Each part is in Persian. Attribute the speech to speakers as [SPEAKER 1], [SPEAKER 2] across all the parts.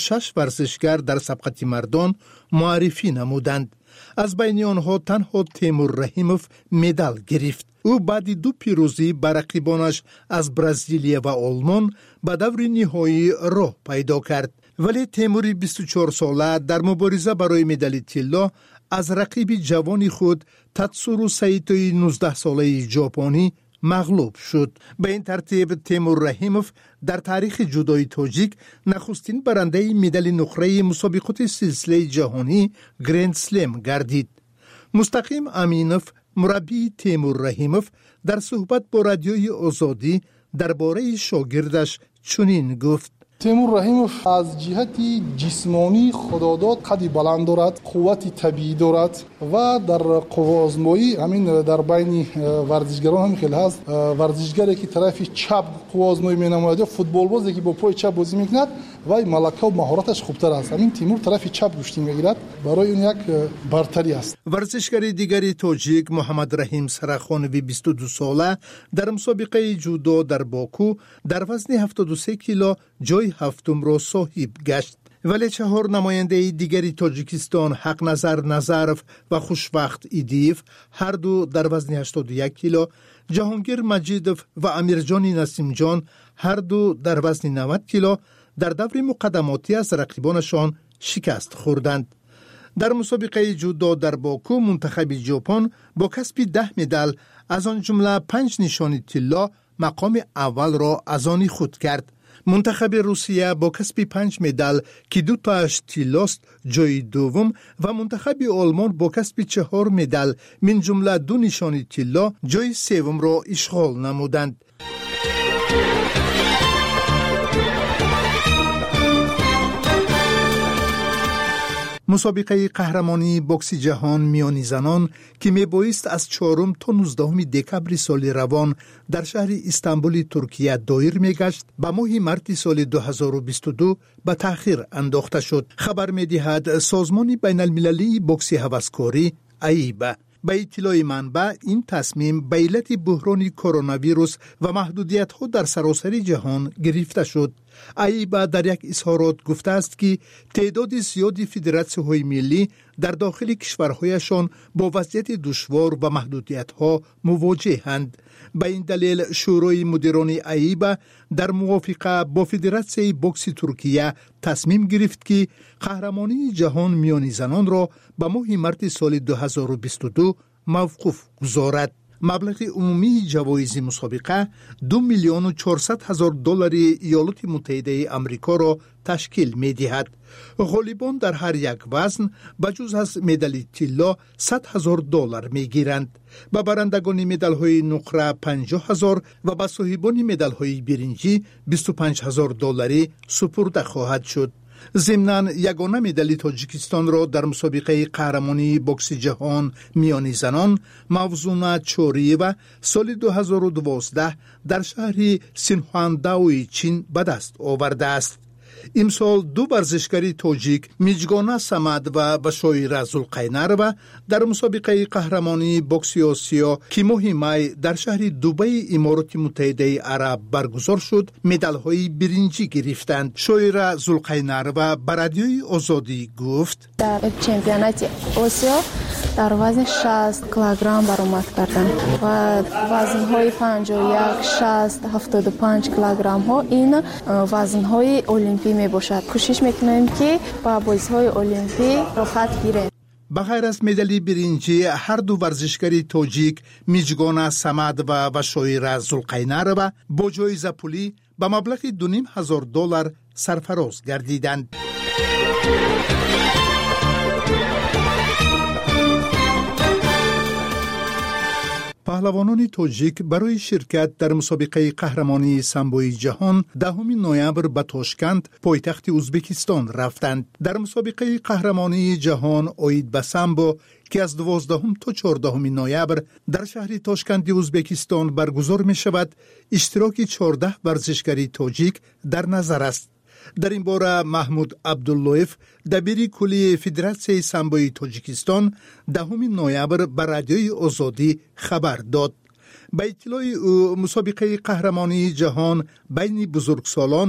[SPEAKER 1] 6 ورزشگر در سبقت مردان معرفی نمودند. از بین آنها تنها تیمور رحیموف مدال گرفت. او بعد 2 پیروزی بر رقیبانش از برزیلیا و آلمان به دور نهایی راه پیدا کرد. ولی تیمور 24 ساله در مبارزه برای مدال طلا از رقیب جوان خود تاتسورو سایتوی 19 ساله ژاپنی مغلوب شد. به این ترتیب تیمور رحیموف در تاریخ جودوی تاجیک نخستین برنده مدال نقره مسابقات سلسله جهانی گرند سلم گردید. مستقیم امینوف مربی تیمور رحیموف در صحبت با رادیوی آزادی درباره شاگردش چنین گفت:
[SPEAKER 2] تیمور رحیموف از جهت جسمانی خداداد قدی بلند دارد، قوت طبیعی دارد و در قوازمایی همین در بین ورزشگران هم خیلی هست. ورزشگری که طرف چپ قوازمایی می‌نماید، فوتبال بازی که با پای چپ بازی می‌کند و ملکه و مهارتش خوبتر است. همین تیمور طرف چپ گوشتی می‌گیرد، برای اون یک برتری است.
[SPEAKER 1] ورزشگر دیگری تاجیک محمد رحیم سرخانوی 22 ساله در مسابقه جودو در باکو در وزن 73 کیلو جای هفتم را صاحب گشت. ولی 4 نماینده دیگری تاجیکستان حق نظر نظرف و خوشوقت ایدیف هر دو در وزن 81 کیلو، جهانگیر مجیدوف و امیرجان نسیم جان هر دو در وزن 90 کیلو در دور مقدماتی از رقیبانشان شکست خوردند. در مسابقه جودو در باکو منتخب ژاپن با کسب 10 مدال از آن جمله 5 نشان طلا مقام اول را از آن خود کرد. منتخب روسیه با کسب 5 مدال که 2 تاش طلاست جای دوم و منتخب آلمان با کسب 4 مدال من جمله 2 نشان طلا جای سوم را اشغال نمودند. مسابقه قهرمانی بوکس جهان میانی زنان که میبایست از 4 تا 19 دکبر سال روان در شهر استانبول ترکیه دایر میگشت، به ماه مارس سال 2022 به تأخیر انداخته شد. خبر میدهد سازمان بین المللی بوکس هوسکاری ایبا. به اطلاع منبع این تصمیم به علت بحران کرونا ویروس و محدودیت ها در سراسر جهان گرفته شد. ایبا در یک اظهارات گفته است که تعداد زیادی فدراسیون های ملی در داخل کشورهایشان با وضعیت دشوار و محدودیت ها مواجهند. به این دلیل شورای مدیران ایبا در موافقه با فدراسیون بوکس ترکیه تصمیم گرفت که قهرمانی جهان میانی زنان را به ماه مارس سال 2022 موقوف گذارد. مبلغ عمومی جوایز مسابقه $2,400,000 ایالات متحده آمریکا را تشکیل می دهد. غالبان در هر یک وزن بجز از مدال طلا $100,000 می گیرند. به برندگان مدال های نقره $50,000 و به صاحبان مدال های برنجی $25,000 سپرده خواهد شد. ضمناً یگانه مدال تاجیکستان را در مسابقه قهرمانی بوکس جهان میانی زنان موزونه چوریوا سال 2012 در شهر سینهوانداوی چین به دست آورده است. امسال 2 ورزشکار تاجیک میجگانا سمد و بشایر زلقینروا در مسابقه قهرمانی بوکس آسیا که ماه می در شهر دبی امارات متحده عرب برگزار شد مدال های برنجی گرفتند. شایر زلقینروا به رادیوی آزادی گفت:
[SPEAKER 3] در چمپیونات آسیا در وزن 60 کیلوگرم برآمد کردم و وزن‌های 51 60 75 کیلوگرم ها این وزن‌های المپی میباشد. کوشش میکنیم که با بازی‌های المپی رخصت گیریم.
[SPEAKER 1] به غیر از مدال برنجی هر 2 ورزشکار تاجیک میجگانا سمد و شایر زلقینروا با جایزه پولی به مبلغ $2,500 سرفراز گردیدند. پهلوانان تاجیک برای شرکت در مسابقه قهرمانی سامبوی جهان 10 نوامبر به تاشکند پایتخت ازبکستان رفتند. در مسابقه قهرمانی جهان اوید به سامبو که از 12 تا 14 نوامبر در شهر تاشکند ازبکستان برگزار می شود، اشتراک 14 ورزشکار تاجیک در نظر است. در این باره محمود عبداللهیف دبیر کلی فدراسیون سامبوی تاجیکستان 10 نوامبر به رادیوی آزادی خبر داد. به اطلاع او مسابقه قهرمانی جهان بین بزرگسالان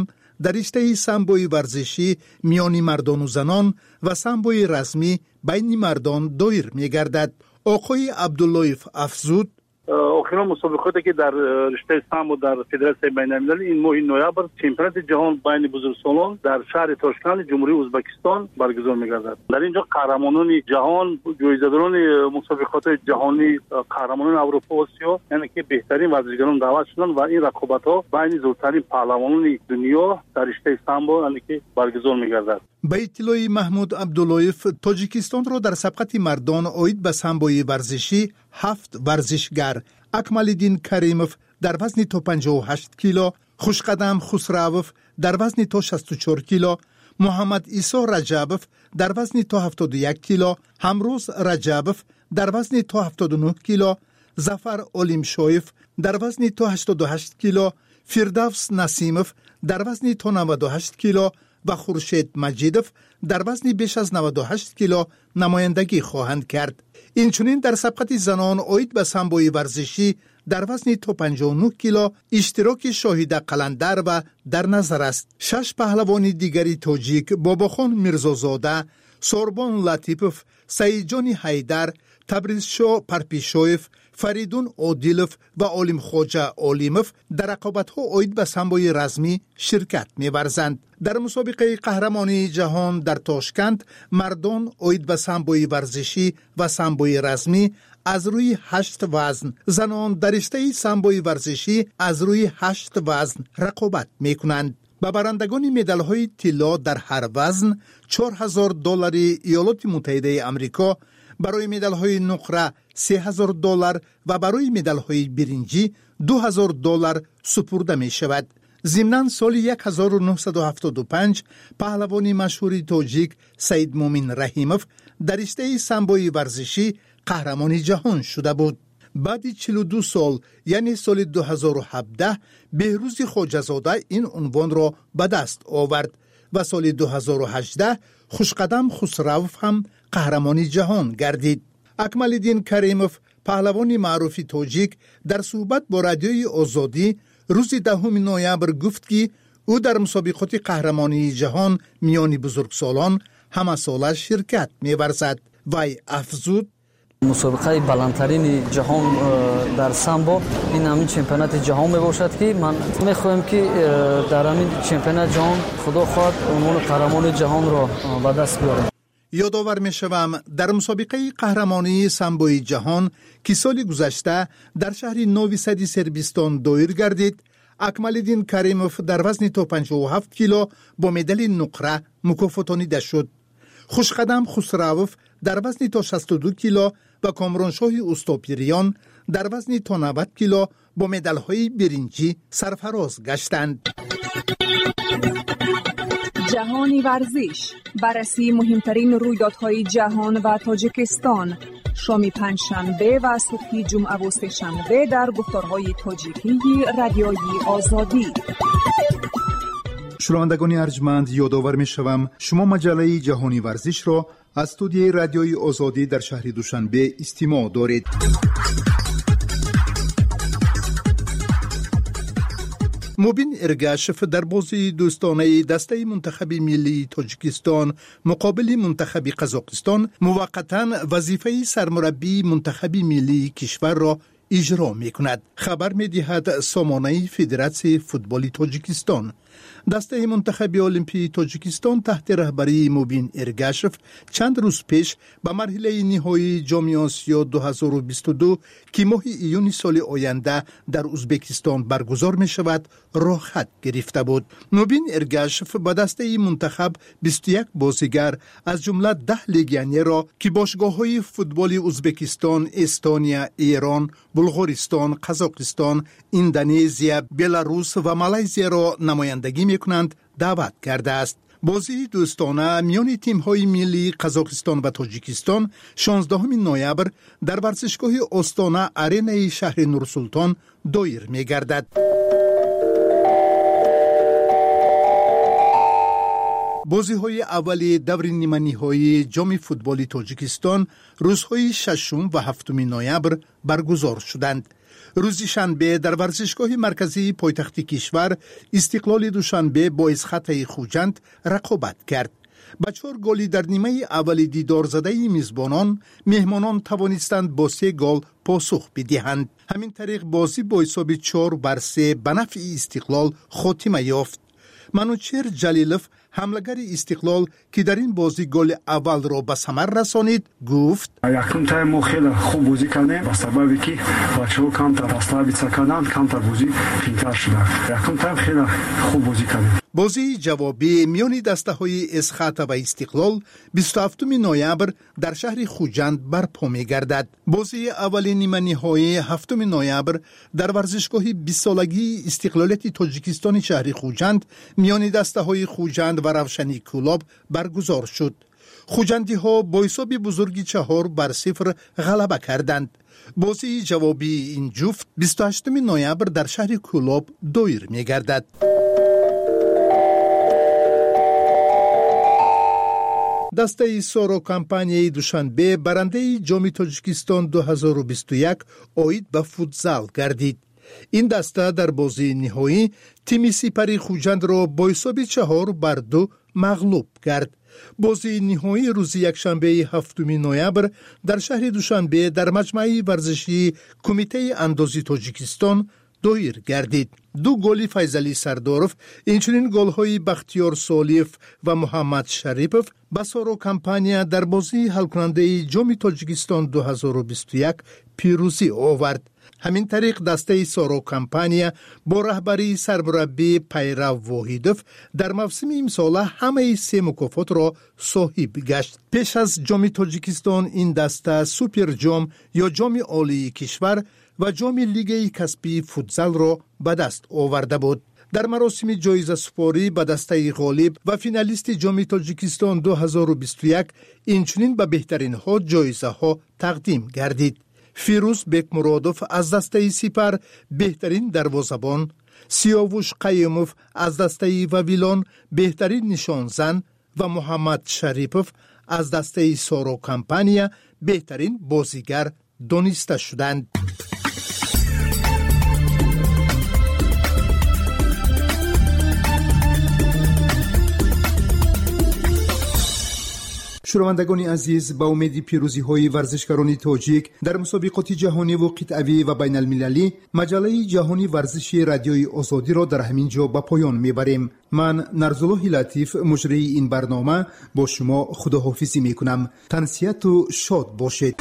[SPEAKER 1] در رشته سامبوی ورزشی میان مردان و زنان و سامبوی رسمی بین مردان دایر می‌گردد. آقای عبداللطیف افزود
[SPEAKER 4] آخرین مسابقاتی که در رشته سامبو در فدراسیون بین‌المللی این ماه نوامبر چمپیونات جهان بین بزرگسالان در شهر تاشکند جمهوری ازبکستان برگزار می‌گردد. در اینجا قهرمانان جهان، جایزه‌داران مسابقات جهانی، قهرمانان اروپا و آسیا، یعنی که بهترین ورزشکاران دعوت شدند و این رقابت‌ها بین زورترین پهلوانان دنیا در رشته سامبو یعنی که برگزار می‌گردد.
[SPEAKER 1] به اطلاع محمود عبداللطیف، تاجیکستان را در سبقت مردان عاید به سامبوی ورزشی 7 ورزشگر اکمالدین کریموف در وزن تا 58 کیلو، خوشقدم خسروف در وزن تا 64 کیلو، محمد عیسی رجبوف در وزن تا 71 کیلو، همروز رجبوف در وزن تا 79 کیلو، ظفر اولیم-شویف در وزن تا 88 کیلو، فردوس نسیموف در وزن تا 98 کیلو و خورشید مجیدوف در وزن بیش از 98 کیلو نمایندگی خواهند کرد. اینچنین در سبقت زنان عاید به سامبوی ورزشی در وزن تا 59 کیلو اشتراک شاهد قلندر و در نظر است. 6 پهلوان دیگری تاجیک باباخان میرزازاده، سوربان لطیپوف، سعیدجان حیدر، تبریزشاه پرپیشویف، فریدون عادیلوف و عالم خواجه عالیموف در رقابت‌ها عاید به سامبوی رسمی شرکت می‌ورزند. در مسابقه قهرمانی جهان در تاشکند مردان عاید به سامبوی ورزشی و سامبوی رسمی از روی 8 وزن، زنان در رشته سامبوی ورزشی از روی 8 وزن رقابت می‌کنند. به برندگان مدال‌های طلا در هر وزن $4,000 ایالات متحده آمریکا، برای مدال‌های نقره $3,000 و برای مدال‌های برنجی $2,000 سپرده می‌شود. ضمناً سال 1975 پهلوان مشهور تاجیک سید مومن رحیموف در رشته سامبوی ورزشی قهرمان جهان شده بود. بعد 42 سال یعنی سال 2017 بهروز خواجه‌زاده این عنوان را به دست آورد و سال 2018 خوشقدم خسروف هم قهرمان جهان گردید. اکمالدین کریموف پهلوان معروف تاجیک در صحبت با رادیوی آزادی روز 10 نوامبر گفت که او در مسابقات قهرمانی جهان میان بزرگسالان همه ساله شرکت می‌ورزد. وی افزود
[SPEAKER 5] مسابقه بلندترین جهان در سامبو این همین چمپیونات جهان میباشد که من میخواهم که در همین چمپیونات جهان خدا خواهد عنوان قهرمان جهان را به دست بیارم.
[SPEAKER 1] یادآور میشوم در مسابقه قهرمانی سامبوی جهان که سال گذشته در شهر نوی سد سربستان دایر گردید، اکمالدین کریموف در وزن تا 57 کیلو با مدال نقره مکافاتانیده شد. خوشقدم خسروف در وزن تا 62 کیلو و کامرانشاه استاپیریان در وزن تا 90 کیلو با مدال‌های برنجی سرفراز گشتند.
[SPEAKER 6] جهانی ورزش، بررسی مهمترین رویدادهای جهان و تاجیکستان، شام پنجشنبه و صبح جمعه و سه‌شنبه در گفتارهای تاجیکی رادیوی آزادی.
[SPEAKER 1] شنوندگان ارجمند، یادآور می‌شوم شما مجله جهانی ورزش را از استودیوی رادیوی آزادی در شهر دوشنبه استماع دارید. موبین ارگاشف در بازی دوستانه دسته منتخب ملی تاجیکستان مقابل منتخب قزاقستان موقتاً وظیفه سرمربی منتخب ملی کشور را اجرا می‌کند. خبر می‌دهد سامانه فدراسیون فوتبال تاجیکستان. دسته منتخب المپی تاجیکستان تحت رهبری موبین ارگاشف چند روز پیش به مرحله نهایی جام آسیا 2022 که ماه ایون سال آینده در ازبکستان برگزار می شود راه خط گرفته بود. موبین ارگاشف با دسته منتخب 21 بازیگر از جمله 10 لگیونر را که باشگاه‌های فوتبال ازبکستان، استونیا، ایران، بلغارستان، قزاقستان، اندونزیا، بلاروس و مالزی را نمایندگی می‌کنند دعوت کرده است. بازی دوستانه میان تیم‌های ملی قزاقستان و تاجیکستان 16 نوامبر در ورزشگاه آستانه آرینای شهر نورسلطان دایر می‌گردد. بازی‌های اولی دور نیمه‌نهایی جام فوتبال تاجیکستان روزهای 6 و 7 نوامبر برگزار شدند. روز شنبه در ورزشگاه مرکزی پایتخت کشور استقلال دوشنبه با اسخط خوجند رقابت کرد. با 4 گلی در نیمه اول دیدار زده میزبانان، مهمانان توانستند با 3 گل پاسخ بدهند. همین طریق بازی با حساب 4-3 به نفع استقلال خاتمه یافت. منوچهر جلیلوف حملگر استقلال که در این بازی گل اول را به ثمر رسانید گفت:
[SPEAKER 7] یکم تایم ما خیلی خوب بازی کردیم با سببی که بچه‌ها کانتر اسلابیت کردن، کانتر بازی بهتر شد. یکم تایم خیلی خوب بازی کردیم.
[SPEAKER 1] بازی جوابی میان دسته‌های اسخط و استقلال 27 نوامبر در شهر خوجند برپا می‌گردد. بازی اول نیمه نهایی 7 نوامبر در ورزشگاه 20 سالگی استقلالیت تاجیکستان شهر خوجند میان دسته‌های خوجند و روشنی کلاب برگزار شد. خوجندی ها با حساب بزرگی 4-0 غلبه کردند. بازی جوابی این جفت 28 نوامبر در شهر کلاب دایر می‌گردد. دسته سورو کمپانی دوشنبه برنده جام تاجیکستان 2021 عاید به فوتزال گردید. این دسته در بازی نهایی تیم سپری خوجند را با حساب 4-2 مغلوب کرد. بازی نهایی روز یکشنبه 7 نوامبر در شهر دوشنبه در مجمع ورزشی کمیته اندازی تاجیکستان دایر گردید. 2 گل فیضعلی سردارف، اینچنین گل‌های بختیار سالیف و محمد شریپوف به سورو کمپانی در بازی حل کننده جام تاجیکستان 2021 پیروزی آورد. همین طریق دسته سورو کمپانی با رهبری سرمربی پیرو واحدوف در موسم امسال همه 3 مکافات را صاحب گشت. پیش از جام تاجیکستان این دسته سوپر جام یا جام عالی کشور و جام لیگ کسبی فوتزال را به دست آورده بود. در مراسم جایزه سپاری به دسته غالب و فینالیست جام تاجیکستان 2021 اینچنین به بهترین ها جایزه ها تقدیم گردید. فیروز بیک مرادوف از دسته سپر بهترین دروازه‌بان، سیاوش قیوموف از دسته وویلان بهترین نشانزن و محمد شریپوف از دسته سورو کمپانی بهترین بازیگر دانسته شدند. شنوندگان عزیز، با امید پیروزی های ورزشکاران تاجیک در مسابقات جهانی و قطعی و بین المللی، مجله جهانی ورزشی رادیوی آزادی را در همین جا به پایان میبریم. من نرزالله لطیف مجری این برنامه با شما خداحافظی میکنم. تنسیت و شاد باشید.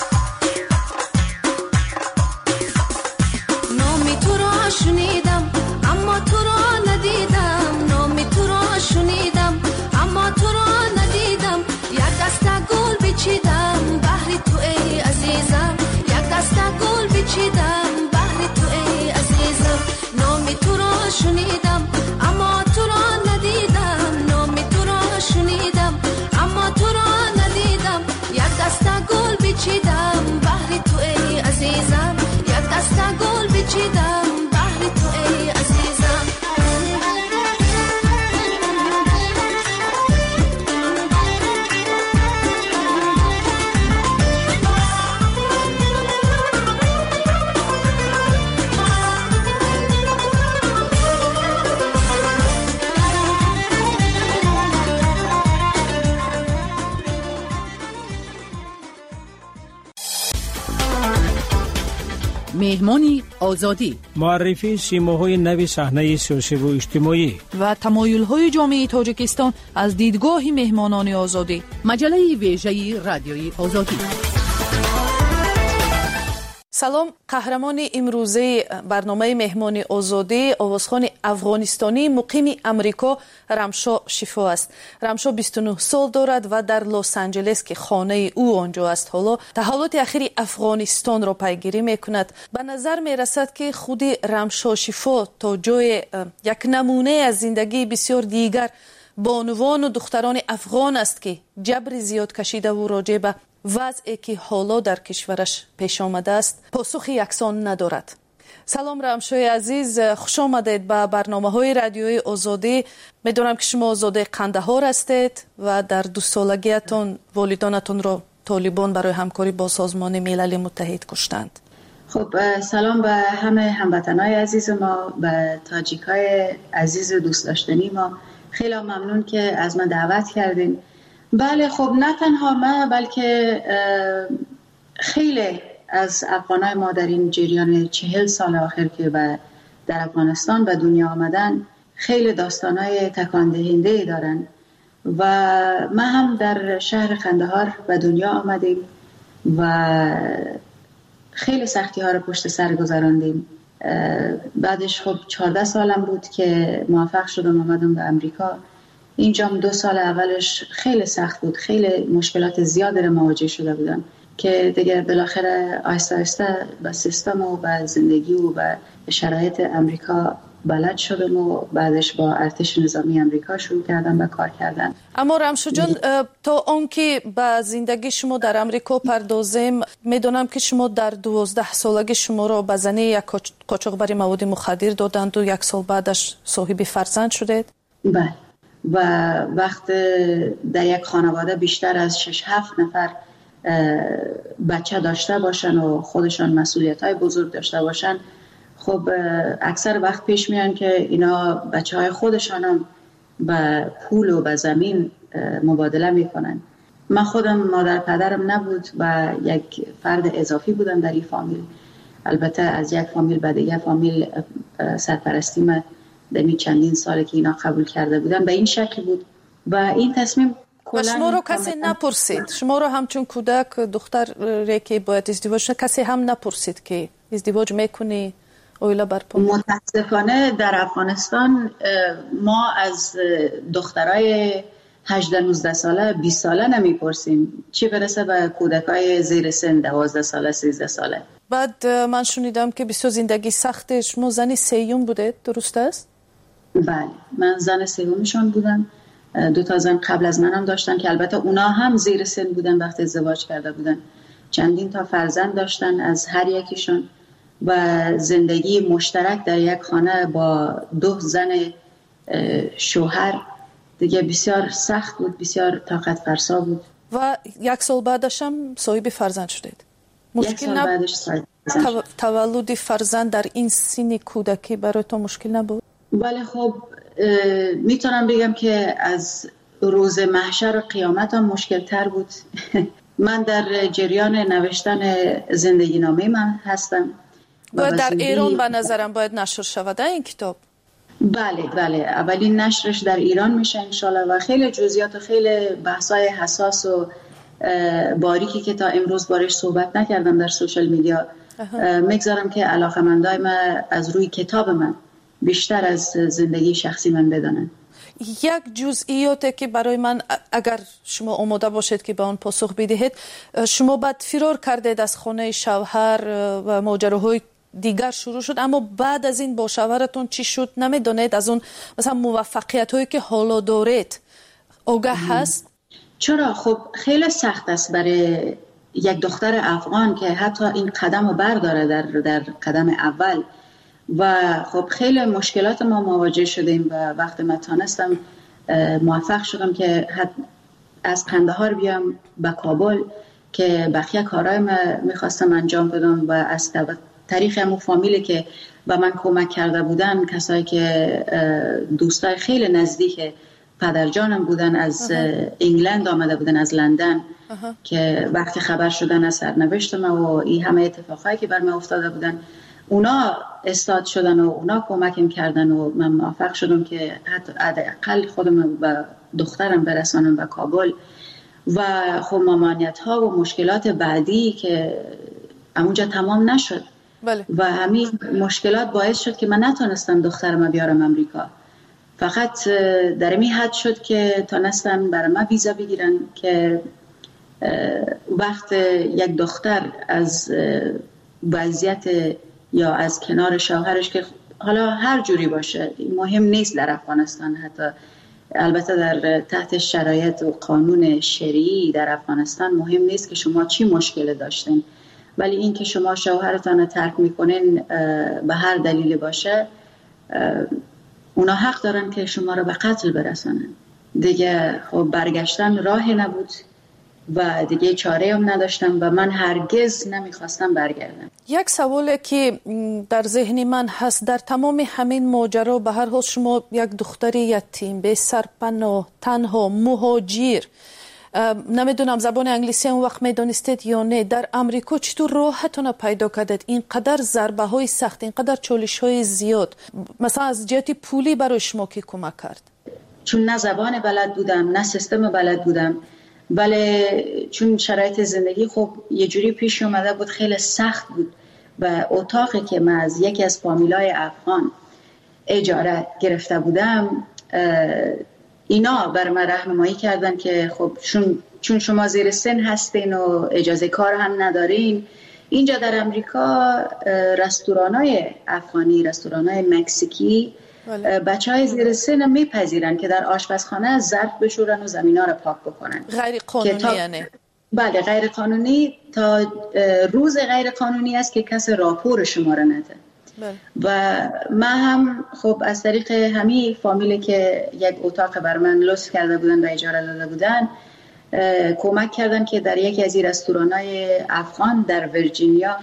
[SPEAKER 8] نامی تو را شنیدم اما تو را ندیدم، نامی تو را شنیدم اما تو را ندیدم. یک دسته گل بچیدم بهر تو ای عزیزم، یک دسته گل بچیدم بهر تو ای عزیزم. نامی تو را شنیدم اما تو را ندیدم، نامی تو را شنیدم اما تو را ندیدم. یک دسته گل بچیدم بهر تو ای عزیزم، یک دسته گل بچیدم بهر تو ای عزیزم.
[SPEAKER 9] مهمانی آزادی،
[SPEAKER 10] معرفی سیماهای نو صحنه سیاسی و اجتماعی
[SPEAKER 9] و تمایل‌های جامعه تاجیکستان از دیدگاه مهمانان آزادی. مجله ویژه رادیوی آزادی.
[SPEAKER 11] سلام، قهرمان امروزه برنامه مهمان آزادی آوازخوان افغانستانی مقیم امریکا رمشا شفا است. رمشا 29 سال دارد و در لس آنجلس که خانه او آنجا است حالا تحولات اخیر افغانستان را پیگیری میکند. به نظر میرسد که خود رمشا شفا تا جای یک نمونه از زندگی بسیار دیگر بانوان و دختران افغان است که جبر زیاد کشیده و راجع به وضعی که حالا در کشورش پیش آمده است پاسخ یکسان ندارد. سلام رمشای عزیز، خوش آمدید به برنامه‌های رادیوی آزادی. می‌دونم که شما آزاده قندهار هستید و در 2 سالگیتان والدانتان را طالبان برای همکاری با سازمان ملل متحد کشتند.
[SPEAKER 12] خب سلام به همه هموطنای عزیز ما، به تاجیکای عزیز دوست داشتنی ما. خیلی ممنون که از من دعوت کردین. بله خب نه تنها من بلکه خیلی از افغانای ما در این جریان 40 سال آخر که در افغانستان به دنیا آمدن خیلی داستانای تکان دهنده دارن و ما هم در شهر قندهار به دنیا آمدیم و خیلی سختی ها رو پشت سر گذراندیم. بعدش خب 14 سالم بود که موفق شدم آمدم به امریکا. اینجا 2 سال اولش خیلی سخت بود، خیلی مشکلات زیادی رو مواجه شده بودم که دیگه بالاخره آهسته آهسته به سیستم و به زندگی و به شرایط امریکا بلد شدم و بعدش با ارتش نظامی امریکا شروع کردم به کار کردن.
[SPEAKER 11] اما رمشو جان، تا آنکه به زندگی شما در امریکا پردازیم، میدونم که شما در 12 سالگی شما را به زنی یک قاچاقبر مواد مخدر دادند و 1 سال بعدش صاحب فرزند شدید؟
[SPEAKER 12] بله. و وقت در یک خانواده بیشتر از 6-7 نفر بچه داشته باشن و خودشان مسئولیت‌های بزرگ داشته باشن، خب اکثر وقت پیش میان که اینا بچه‌های خودشان هم به پول و به زمین مبادله میکنن. من خودم مادر پدرم نبود و یک فرد اضافی بودم در این فامیل. البته از یک فامیل به دیگه فامیل سرپرستی من در این چندین ساله که اینا قبول کرده بودن به این شکل بود و این تصمیم
[SPEAKER 11] و شما رو کسی نپرسید؟ شما رو همچون کودک دختر که باید ازدواج کسی هم نپرسید که ازدواج میکنی؟
[SPEAKER 12] متاسفانه در افغانستان ما از دخترای 18-19 ساله 20 ساله نمیپرسیم، چی برسه به کودکای زیر سن 12 ساله 13 ساله.
[SPEAKER 11] بعد من شنیدم که بسیار زندگی سخته. شما زن سیوم بوده، درست است؟
[SPEAKER 12] بله، من زن سیومشون بودم. 2 تا زن قبل از منم داشتن که البته اونا هم زیر سن بودن وقتی ازدواج کرده بودن. چندین تا فرزند داشتن از هر یکیشون و زندگی مشترک در یک خانه با 2 زن شوهر دیگه بسیار سخت بود، بسیار طاقت فرسا بود.
[SPEAKER 11] و 1 سال بعدش هم صاحب فرزند شدید. مشکل نبود؟ تولد فرزند در این سن کودکی برای تو مشکل نبود؟
[SPEAKER 12] بله خب میتونم بگم که از روز محشر و قیامت هم مشکل تر بود. من در جریان نوشتن زندگی نامه من هستم.
[SPEAKER 11] باید در ایران به نظرم باید نشر شود این کتاب.
[SPEAKER 12] بله اولین نشرش در ایران میشه انشالله و خیلی جزئیات و خیلی بحثای حساس و باریکی که تا امروز بارش صحبت نکردم در سوشال میدیا میگذارم که علاقمندای من از روی کتاب من بیشتر از زندگی شخصی من بدانن.
[SPEAKER 11] یک جزئیاتی که برای من اگر شما آماده باشید که به آن پاسخ بدهید، شما بعد فرار کردید از خانه شوهر و ماجراهای دیگر شروع شد، اما بعد از این با شوهرتون چی شد نمیدونید؟ از اون مثلا موفقیت هایی که حالا دارید آگاه هست؟
[SPEAKER 12] چرا؟ خب خیلی سخت است برای یک دختر افغان که حتی این قدم رو برداره در قدم اول و خب خیلی مشکلات ما مواجه شدیم و وقتی من تانستم موفق شدم که از قندهار بیام به کابل که بقیه کارهای من میخواستم انجام بدم و از طریق همون فامیلی که به من کمک کرده بودن، کسایی که دوستای خیلی نزدیک پدرجانم بودن از انگلند آمده بودن، از لندن که وقتی خبر شدن از سرنوشت من و این همه اتفاقایی که بر من افتاده بودن، اونا استاد شدن و اونا کمکم کردن و من موفق شدم که حتی حداقل خودم و دخترم برسانم به کابل. و خب ممانعت ها و مشکلات بعدی که اونجا تمام نشد.
[SPEAKER 11] بله.
[SPEAKER 12] و همین مشکلات باعث شد که من نتونستم دخترم بیارم امریکا. فقط در این حد شد که تونستن برای من ویزا بگیرن که وقت یک دختر از وضعیت یا از کنار شوهرش که حالا هر جوری باشه مهم نیست در افغانستان، حتی البته در تحت شرایط و قانون شرعی در افغانستان مهم نیست که شما چی مشکل داشتین، ولی این که شما شوهرتان رو ترک میکنین به هر دلیل باشه، اونا حق دارن که شما رو به قتل برسانن. دیگه خب برگشتن راهی نبود و دیگه چاره هم نداشتم و من هرگز نمیخواستم برگردم.
[SPEAKER 11] یک سوالی که در ذهن من هست، در تمام همین ماجرا به هر حال شما یک دختر یتیم به سرپناه، تنها، مهاجر، نمیدونم زبان انگلیسی اون وقت میدونستید یا نه، در امریکا چطور راهتون پیدا کردید؟ اینقدر ضربه های سخت، اینقدر چالش های زیاد، مثلا از جهت پولی برای شما کی کمک کرد؟
[SPEAKER 12] چون نه زبان بلد بودم نه سیستم بلد بودم، بله چون شرایط زندگی خب یه جوری پیش اومده بود، خیلی سخت بود و اتاقی که من از یکی از فامیلای افغان اجاره گرفته بودم اینا بر من راهنمایی کردن که خب چون شما زیر سن هستین و اجازه کار هم ندارین، اینجا در امریکا رستورانای افغانی، رستورانای مکزیکی بچهای زیر سن میپذیرن که در آشپزخانه ظرف بشورن و زمینا رو پاک بکنن.
[SPEAKER 11] غیر قانونی یعنی؟
[SPEAKER 12] بله غیر قانونی، تا روز غیر قانونی است که کس راپور شما رو نده. و من هم خب از طریق همین فامیلی که یک اتاق بر من لطف کرده بودن و اجاره داده بودن کمک کردن که در یکی از این رستورانای افغان در ویرجینیا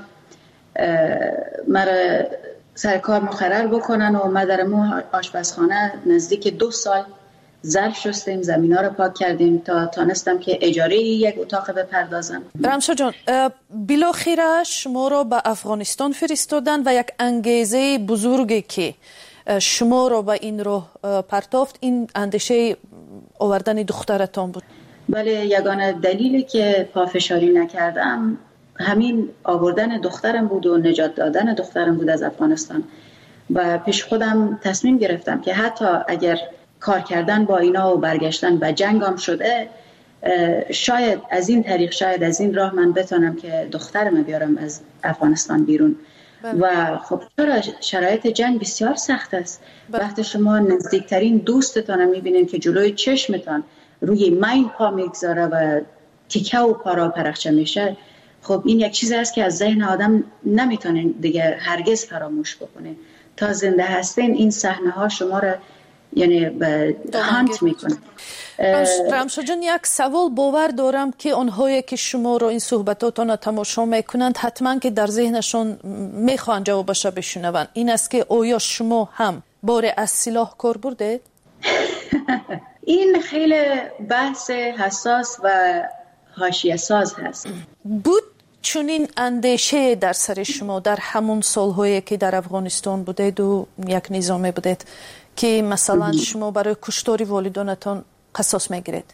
[SPEAKER 12] مرا سر کار مقرر بکنن و ما در آشپزخانه نزدیک 2 سال ظرف شستیم، زمینا رو پاک کردیم تا تانستم که اجاره یک اتاق بپردازم.
[SPEAKER 11] رمشا جان، بالاخره شما رو به افغانستان فرستادن و یک انگیزه بزرگی که شما رو به این راه پرتافت این اندیشه آوردن دخترتان بود.
[SPEAKER 12] بله، یگانه دلیلی که پافشاری نکردم همین آوردن دخترم بود و نجات دادن دخترم بود از افغانستان. و پیش خودم تصمیم گرفتم که حتی اگر کار کردن با اینا و برگشتن به جنگام شده، شاید از این طریق، شاید از این راه من بتونم که دخترم بیارم از افغانستان بیرون. و خب چرا شرایط جنگ بسیار سخت است. وقتی شما نزدیکترین دوستتان میبینین که جلوی چشمتان روی مین پا میگذاره و تیکه و پارا پرخچه میشه، خب این یک چیزی است که از ذهن آدم نمیتونه دیگه هرگز فراموش بکنه. تا زنده هستین این صحنه ها شما را یعنی به هانت میکنه.
[SPEAKER 11] رمشا جان، یک سوال باور دارم که آنهایی که شما رو این صحبتاتون رو تماشا میکنند حتما که در ذهنشون میخوان جوابش بشنون، این است که آیا شما هم بار از سلاح کار بردید؟
[SPEAKER 12] این خیلی بحث حساس و حاشیه ساز هست.
[SPEAKER 11] بود چونین اندیشه در سر شما در همون سالهایی که در افغانستان بودید و یک نظامی بودید که مثلا شما برای کشتاری والدانتان قصاص میگیرید؟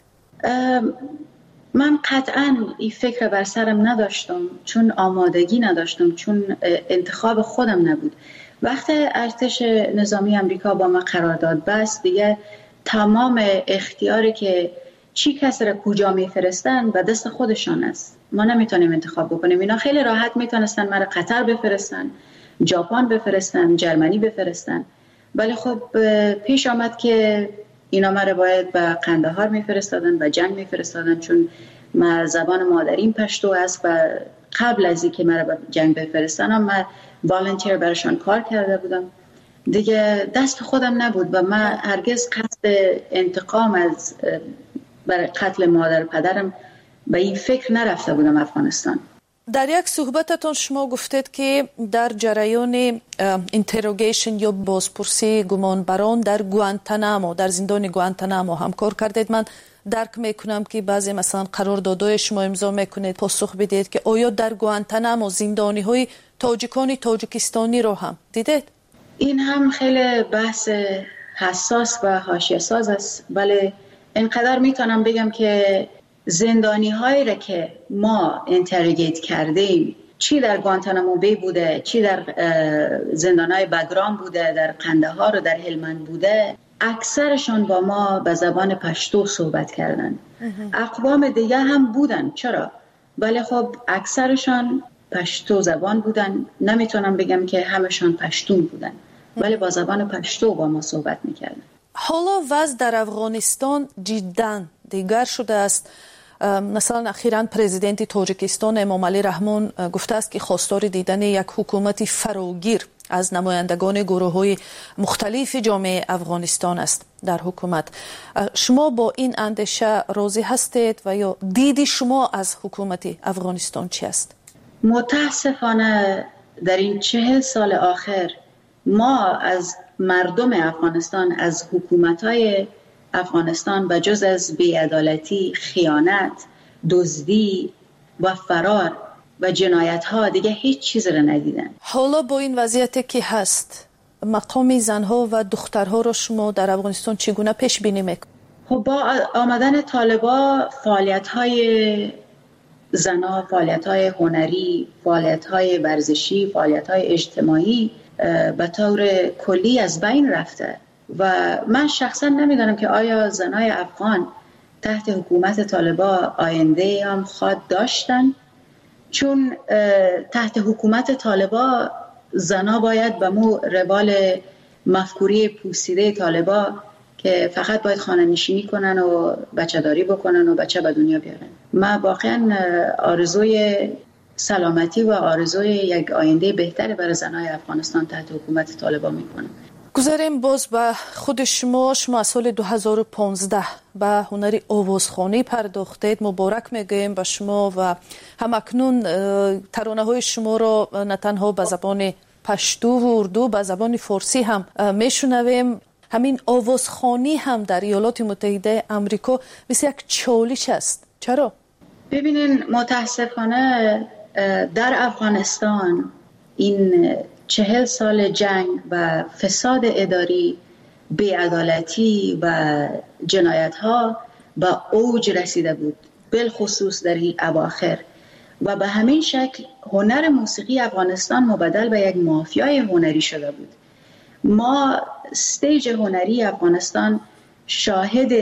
[SPEAKER 12] من قطعا این فکر بر سرم نداشتم، چون آمادگی نداشتم، چون انتخاب خودم نبود. وقتی ارتش نظامی امریکا با من قرارداد بست، دیگه تمام اختیاری که چی کس را کجا میفرستن و دست خودشان است. ما نمیتونیم انتخاب بکنیم. اینا خیلی راحت میتونستن مرا قطر بفرستن، ژاپن بفرستن، جرمنی بفرستن، ولی خب پیش آمد که اینا مرا باید به قندهار میفرستادن و جنگ میفرستادن، چون من زبان مادریم پشتو است و قبل از اینکه مرا به جنگ بفرستن من والنتیر براشون کار کرده بودم. دیگه دست خودم نبود و من هرگز قصد انتقام از برای قتل مادر پدرم به این فکر نرفته بودم افغانستان.
[SPEAKER 11] در یک صحبتتون شما گفتید که در جریان اینتروگیشن یا بازپرسی گمانبران در گوانتانامو، در زندان گوانتانامو هم کار کردید. من درک میکنم که بعضی مثلا قراردادهای شما امضا میکنید پاسخ بدید که آیا در گوانتانامو زندانی های تاجیکانی تاجیکستانی رو هم دیدید؟
[SPEAKER 12] این هم خیلی بحث حساس و حاشیه ساز است، ولی اینقدر میتونم بگم که زندانی هایی را که ما اینتروگیت کردیم، چی در گوانتانامو بی بوده، چی در زندان های بگرام بوده، در قندهار و در هلمند بوده، اکثرشان با ما به زبان پشتو صحبت کردن. اقوام دیگه هم بودن، چرا؟ ولی خب اکثرشان پشتو زبان بودن. نمیتونم بگم که همشان پشتون بودن، ولی با زبان پشتو با ما صحبت میکردن.
[SPEAKER 11] حالا وضع در افغانستان جدا دیگر شده است. مثلا اخیراً پرزیدنت تاجیکستان امام علی رحمان گفته است که خواستار دیدن یک حکومت فراگیر از نمایندگان گروه‌های مختلف جامعه افغانستان است در حکومت. شما با این اندیشه راضی هستید و یا دیدی شما از حکومت افغانستان چی است؟
[SPEAKER 12] متاسفانه در این 40 سال آخر ما از مردم افغانستان، از حکومت‌های افغانستان و جز از بی‌عدالتی، خیانت، دزدی و فرار و جنایت‌ها دیگه هیچ چیز را ندیدن.
[SPEAKER 11] حالا با این وضعیتی که هست مقام زنها و دخترها رو شما در افغانستان چگونه پیش بینی میکنید؟
[SPEAKER 12] خب با آمدن طالبا فعالیت‌های زنها، فعالیت‌های هنری، فعالیت‌های ورزشی، فعالیت‌های اجتماعی به طور کلی از بین رفته و من شخصا نمیدونم که آیا زنای افغان تحت حکومت طالبا آینده هم خواد داشتن، چون تحت حکومت طالبا زنها باید به مو روال مفکوری پوسیده طالبا که فقط باید خانه نشینی کنن و بچه داری بکنن و بچه به دنیا بیارن. من واقعا آرزوی سلامتی و آرزوی یک آینده بهتر برای زنهای افغانستان تحت حکومت طالبان میکنم.
[SPEAKER 11] گذاریم باز به خود شما از سال 2015 به هنری آوازخوانی پرداختید. مبارک میگویم به شما و همکنون ترانه های شما را نه تنها به زبان پشتو و اردو، به زبان فارسی هم میشنویم. همین آوازخوانی هم در ایالات متحده آمریکا مثل یک چالش است. چرا؟
[SPEAKER 12] ببینین متاسفانه در افغانستان این 40 سال جنگ و فساد اداری، بی‌عدالتی و جنایت‌ها به اوج رسیده بود، بالخصوص در این اواخر و به همین شکل هنر موسیقی افغانستان مبدل به یک مافیای هنری شده بود. ما استیج هنری افغانستان شاهد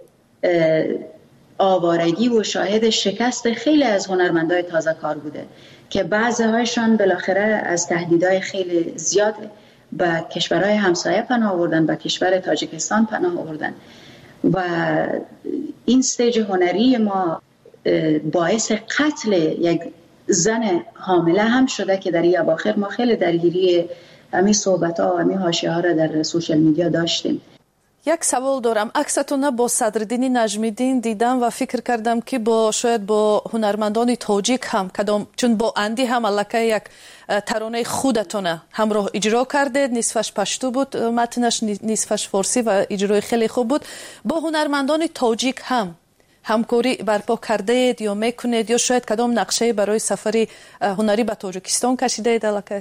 [SPEAKER 12] آوارگی و شاهد شکست خیلی از هنرمندای تازه کار بوده که بعضی‌هایشان بالاخره از تهدیدهای خیلی زیاد به کشورهای همسایه پناه آوردن، به کشور تاجیکستان پناه آوردن و این استیج هنری ما باعث قتل یک زن حامله هم شده که در این اواخر ما خیلی درگیری همین صحبت‌ها و همین حاشیه‌ها را در سوشال میدیا داشتیم.
[SPEAKER 11] یک سوال دارم. عکستون با صدرالدین نجمیدین دیدم و فکر کردم که شاید با هنرمندان تاجیک هم کدام، چون با اندی هم الکه یک ترانه خودتونه همراه اجرا کردید، نصفش پشتو بود متنش، نصفش فارسی و اجرای خیلی خوب بود. با هنرمندان تاجیک هم همکاری برپا کردید یا میکنید یا شاید کدام نقشه برای سفر هنری به تاجیکستان کشیدید الکه؟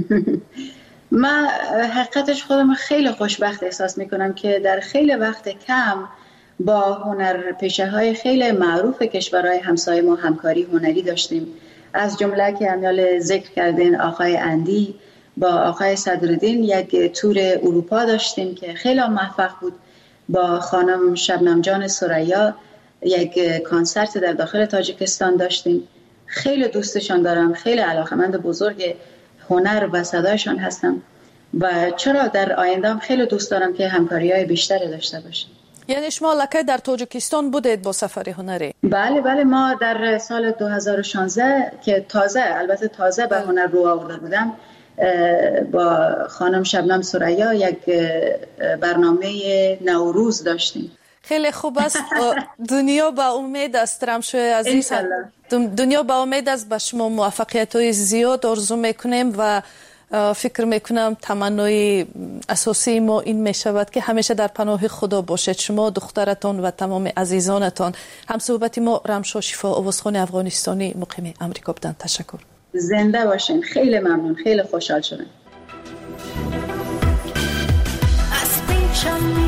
[SPEAKER 12] من حقیقتش خودم خیلی خوشبخت احساس میکنم که در خیلی وقت کم با هنرپیشه های خیلی معروف کشورهای همسایه ما همکاری هنری داشتیم، از جمله که امیال ذکر کردین آقای اندی با آقای صدرالدین یک تور اروپا داشتیم که خیلی موفق بود. با خانم شبنم جان ثریا یک کنسرت در داخل تاجیکستان داشتیم. خیلی دوستشان دارم، خیلی علاقه‌مند بزرگ هنر و صدایشان هستم و چرا در آینده هم خیلی دوست دارم که همکاری‌های بیشتری داشته باشیم.
[SPEAKER 11] یعنی شما لکه در تاجیکستان بودید با سفر هنری؟
[SPEAKER 12] بله ما در سال 2016 که تازه به هنر رو آورده بودم با خانم شبنم ثریا یک برنامه نوروز داشتیم.
[SPEAKER 11] خیلی خوب است. دنیا با امید است رمشو عزیز، دنیا با امید است. به شما موفقیت‌های زیاد آرزو میکنیم و فکر میکنم تمنای اساسی ما این میشود که همیشه در پناه خدا باشید شما، دخترتان و تمام عزیزانتان. هم صحبت ما رمشو شفا آوازخوان افغانستانی مقیم امریکا بودند. تشکر.
[SPEAKER 12] زنده باشین. خیلی ممنون، خیلی خوشحال شدم.